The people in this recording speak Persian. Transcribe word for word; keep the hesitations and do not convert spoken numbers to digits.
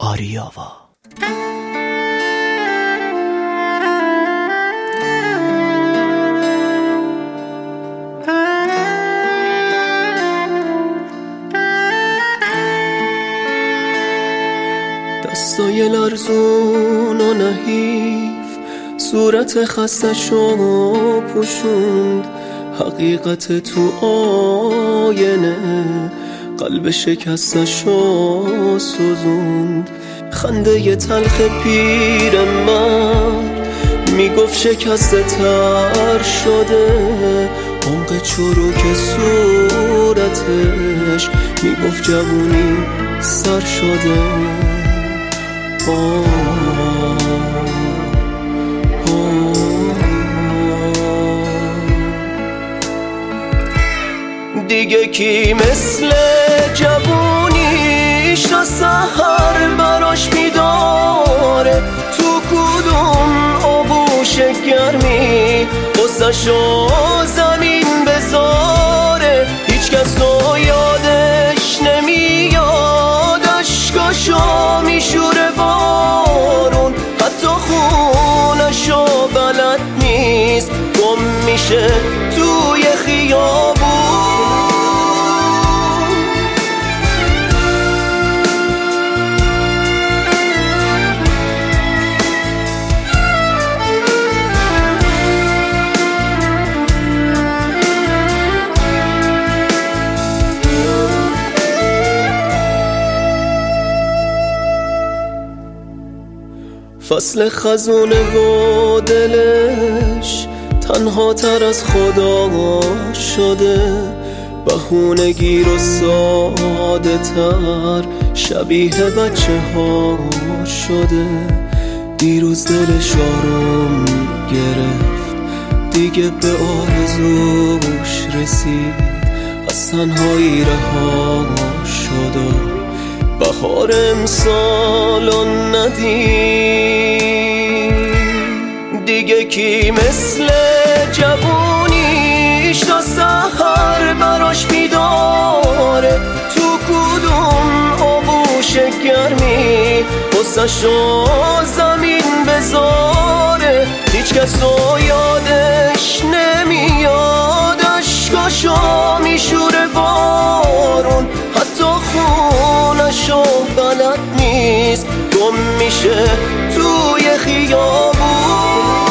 آریاوا. دستای لرزون و نحیف صورت خستشو پوشوند، حقیقت تو آینه قلب شکستشو سوزوند. خنده ی تلخ پیر من میگفت شکسته تر شده، عمق چروک صورتش میگفت جوونی سر شده. آه دیگه کی مثل جوونیش تا سحر براش میداره، تو کدوم آغوش گرمی قصه‌شو زمین بذاره. هیچ کس رو یادش نمیاد، اشکاشو میشوره بارون، حتی خونشو بلد نیست، گم میشه توی خیابون. فصل خزونه و دلش تنها تر از خدا شده، بهونه گیر و ساده تر شبیه بچه ها شده. دیروز دلش آروم گرفت، دیگه به آرزوش رسید، از تنهایی رها شد و بهار امسالو ندید. دیگه کی مثل جوونیش تا سحر براش میداره، تو کدوم آغوش گرمی قصه‌شو زمین بذاره. هیچ کس رو یادش نمیاد، اشکاشو میشوره بارون، حتی خونشو بلد نیست، گم میشه توی خیابون.